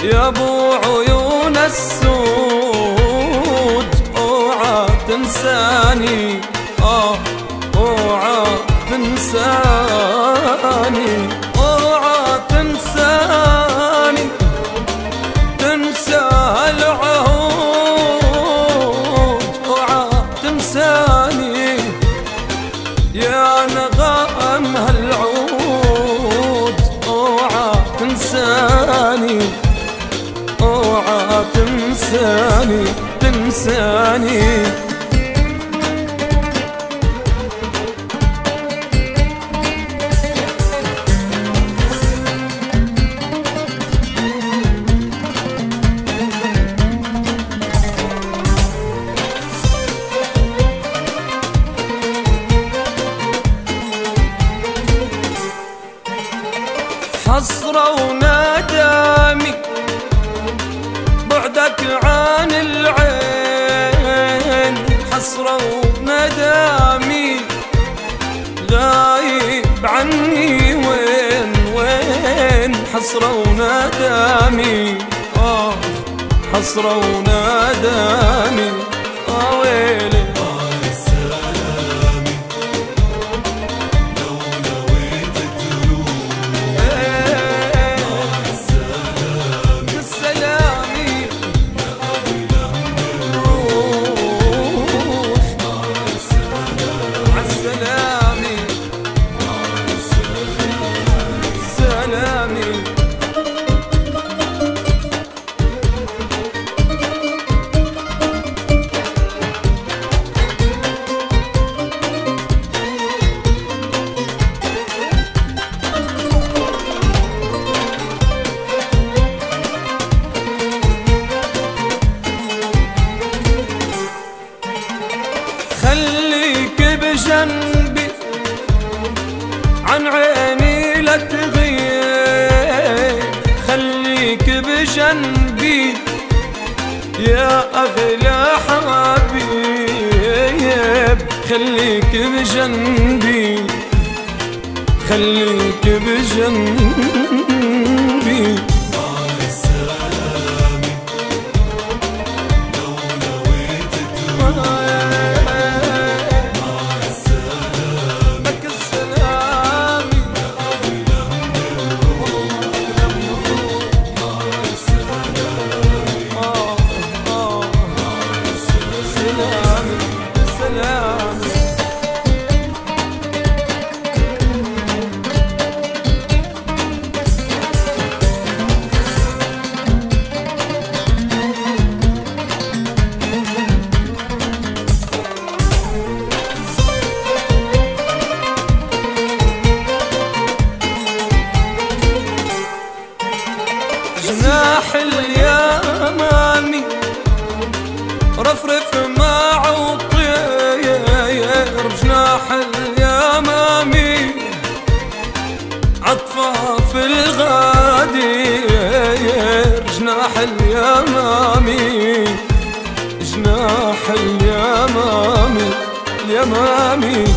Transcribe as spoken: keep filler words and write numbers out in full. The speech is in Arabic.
يا ابو عيون السود اوعى تنساني، اه اوعى تنساني، اوعى تنساني، تنسى العهود، اوعى تنساني يا نغم هالعود، اوعى تنساني، اوعى تنساني تنساني. حسرة وندامي بعدك عن العين، حسرة وندامي غايب عني وين وين، حسرة وندامي آه حسرة وندامي آه ويلي. خليك بجنبي عن عيني لا تغيب، خليك بجنبي يا أغلى حبيب، خليك بجنبي خليك بجنبي. جناح اليمامي رفرف مع الطير، جناح اليمامي عطفه في الغدير، جناح اليمامي جناح اليمامي اليمامي.